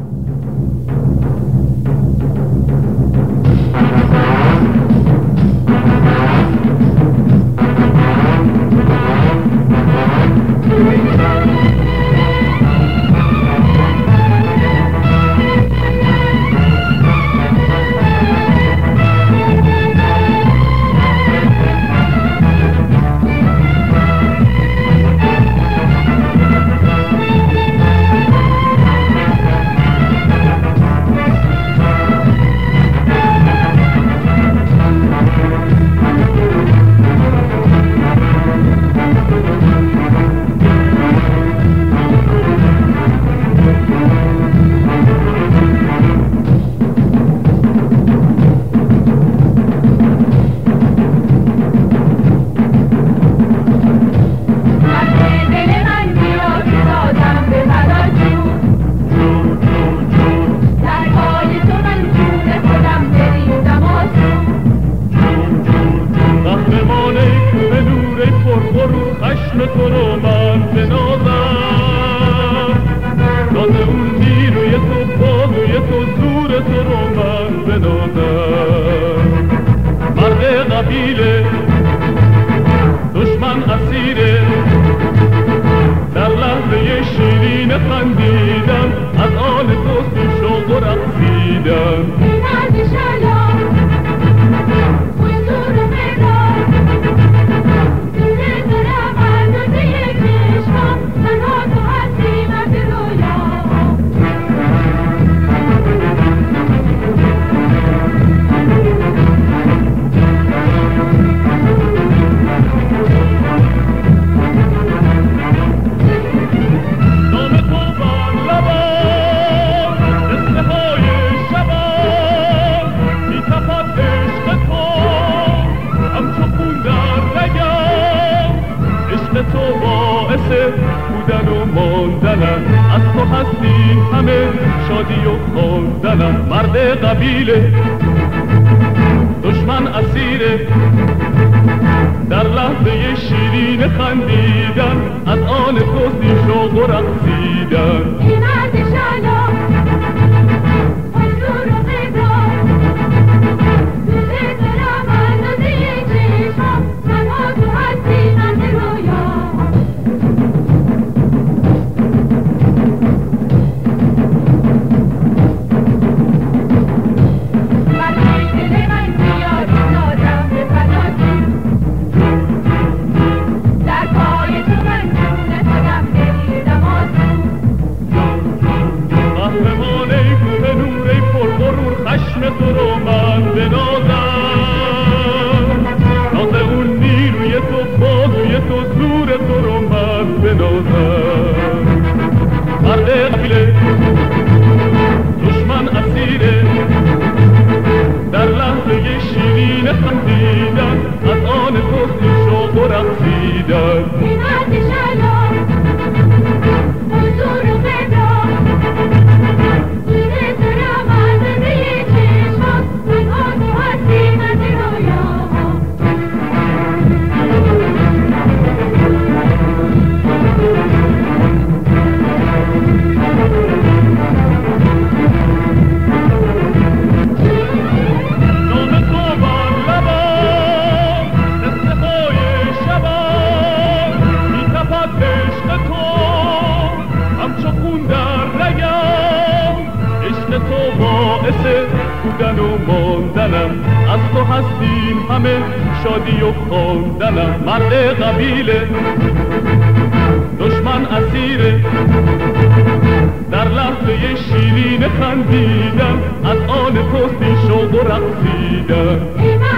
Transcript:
دشمن اسیره در لحظه شیرین خندیدن از آن دوستی شوق و رقصیدن تو باعث بودن و ماندنم از تو هستی همه شادی و خواندنم مرد قبیله دشمن اسیره در لحظه شیرین خندیدن از آن توستی شوق و رقصیدن ای مرد شالا حضور و قدار دوزه دارم اندازه چشم تنها تو هستی مرد رویا تو رو من بنازم ناز اون نیروی تو بازوی تو زور تو رو من بنازم مرد قبیله دشمن اسیره در لحظه شیرین خندیدن از آن توستی شوق و رقصیدن ای مرد شالا حضور و قدار تو باعث بودن و ماندنم از تو هستیم همه شادی و خواندنم مرد قبیله دشمن اسیره در لحظه شیرین خندیدن از آن توستی شوق و رقصیدن